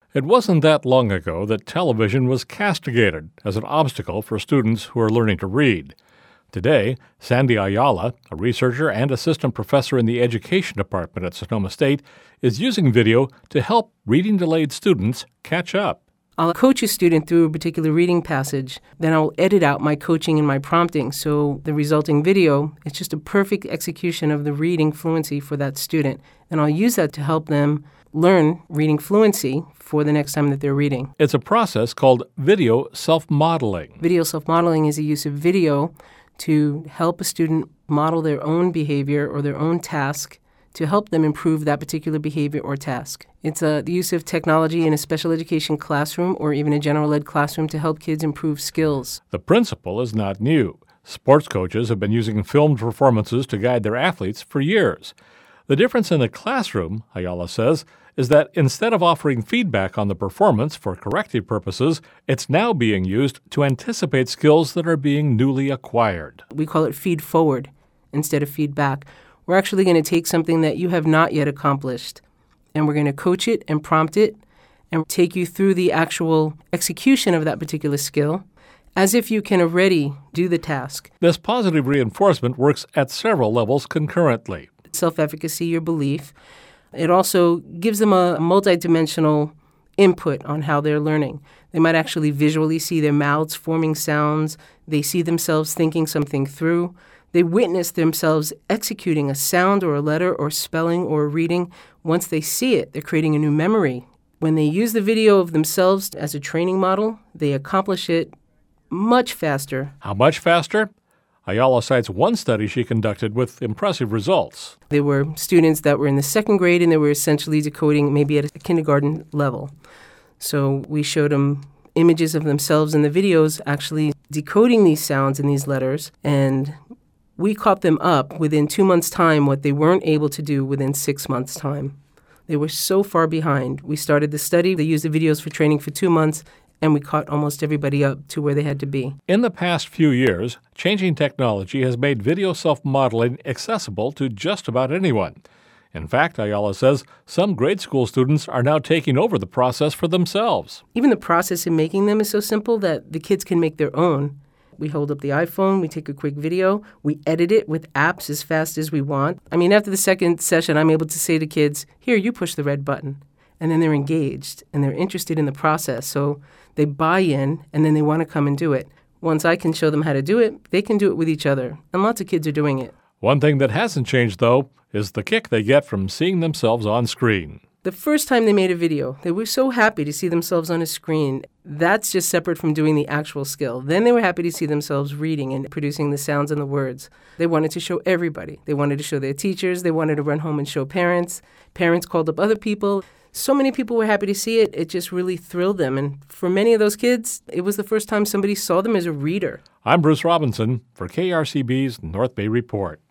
It wasn't that long ago that television was castigated as an obstacle for students who are learning to read. Today, Sandy Ayala, a researcher and assistant professor in the education department at Sonoma State, is using video to help reading-delayed students catch up. I'll coach a student through a particular reading passage, then I'll edit out my coaching and my prompting, so the resulting video is just a perfect execution of the reading fluency for that student, and I'll use that to help them learn reading fluency for the next time that they're reading. It's a process called video self-modeling. Video self-modeling is the use of video to help a student model their own behavior or their own task to help them improve that particular behavior or task. It's the use of technology in a special education classroom or even a general ed classroom to help kids improve skills. The principle is not new. Sports coaches have been using filmed performances to guide their athletes for years. The difference in the classroom, Ayala says, is that instead of offering feedback on the performance for corrective purposes, it's now being used to anticipate skills that are being newly acquired. We call it feed forward instead of feedback. We're actually going to take something that you have not yet accomplished, and we're going to coach it and prompt it and take you through the actual execution of that particular skill as if you can already do the task. This positive reinforcement works at several levels concurrently. Self-efficacy, your belief. It also gives them a multidimensional input on how they're learning. They might actually visually see their mouths forming sounds. They see themselves thinking something through. They witness themselves executing a sound or a letter or spelling or reading. Once they see it, they're creating a new memory. When they use the video of themselves as a training model, they accomplish it much faster. How much faster? Ayala cites one study she conducted with impressive results. There were students that were in the second grade and they were essentially decoding maybe at a kindergarten level. So we showed them images of themselves in the videos actually decoding these sounds and these letters, and we caught them up within 2 months' time what they weren't able to do within 6 months' time. They were so far behind. We started the study. They used the videos for training for 2 months, and we caught almost everybody up to where they had to be. In the past few years, changing technology has made video self-modeling accessible to just about anyone. In fact, Ayala says some grade school students are now taking over the process for themselves. Even the process in making them is so simple that the kids can make their own. We hold up the iPhone, we take a quick video, we edit it with apps as fast as we want. I mean, after the second session, I'm able to say to kids, here, you push the red button. And then they're engaged and they're interested in the process. So they buy in and then they want to come and do it. Once I can show them how to do it, they can do it with each other. And lots of kids are doing it. One thing that hasn't changed, though, is the kick they get from seeing themselves on screen. The first time they made a video, they were so happy to see themselves on a screen. That's just separate from doing the actual skill. Then they were happy to see themselves reading and producing the sounds and the words. They wanted to show everybody. They wanted to show their teachers. They wanted to run home and show parents. Parents called up other people. So many people were happy to see it. It just really thrilled them. And for many of those kids, it was the first time somebody saw them as a reader. I'm Bruce Robinson for KRCB's North Bay Report.